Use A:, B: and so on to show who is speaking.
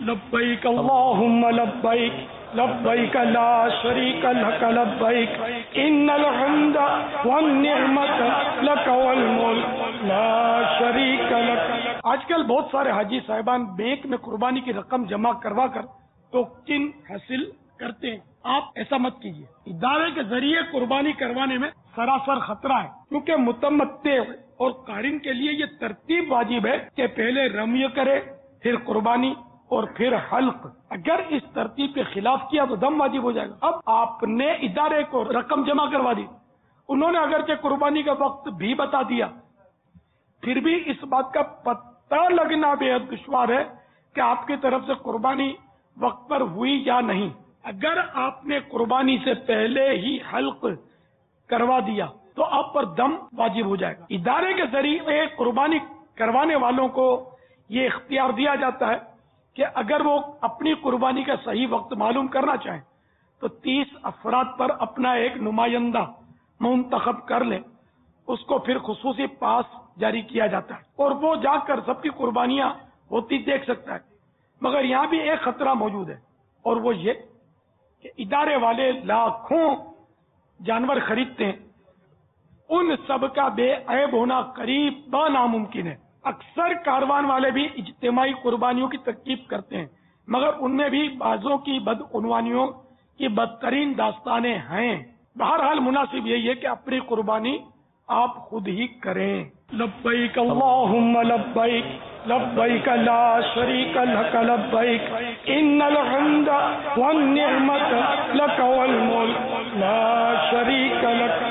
A: لبیک اللہم لبیک لبیک لا شریک لک لبیک ان الحمد والنعمت لک والملک لا شریک لک۔ آج کل بہت سارے حاجی صاحبان بینک میں قربانی کی رقم جمع کروا کر ٹوکن حاصل کرتے ہیں۔ آپ ایسا مت کیجیے۔ ادارے کے ذریعے قربانی کروانے میں سراسر خطرہ ہے، کیونکہ متمتع اور قارن کے لیے یہ ترتیب واجب ہے کہ پہلے رمی کرے، پھر قربانی اور پھر حلق۔ اگر اس ترتیب کے خلاف کیا تو دم واجب ہو جائے گا۔ اب آپ نے ادارے کو رقم جمع کروا دی، انہوں نے اگرچہ قربانی کا وقت بھی بتا دیا، پھر بھی اس بات کا پتہ لگنا بے حد دشوار ہے کہ آپ کی طرف سے قربانی وقت پر ہوئی یا نہیں۔ اگر آپ نے قربانی سے پہلے ہی حلق کروا دیا تو آپ پر دم واجب ہو جائے گا۔ ادارے کے ذریعے قربانی کروانے والوں کو یہ اختیار دیا جاتا ہے کہ اگر وہ اپنی قربانی کا صحیح وقت معلوم کرنا چاہیں تو 30 افراد پر اپنا ایک نمائندہ منتخب کر لیں، اس کو پھر خصوصی پاس جاری کیا جاتا ہے اور وہ جا کر سب کی قربانیاں ہوتی دیکھ سکتا ہے۔ مگر یہاں بھی ایک خطرہ موجود ہے، اور وہ یہ کہ ادارے والے لاکھوں جانور خریدتے ہیں، ان سب کا بے عیب ہونا قریب ناممکن ہے۔ اکثر کاروان والے بھی اجتماعی قربانیوں کی ترکیب کرتے ہیں، مگر ان میں بھی بعضوں کی بدعنوانیوں کی بدترین داستانیں ہیں۔ بہرحال مناسب یہی ہے کہ اپنی قربانی آپ خود ہی کریں۔ لبیک اللہم لبیک لبیک لا شریک لک لبیک ان الحمد والنعمت لک والملک لا شریک لک۔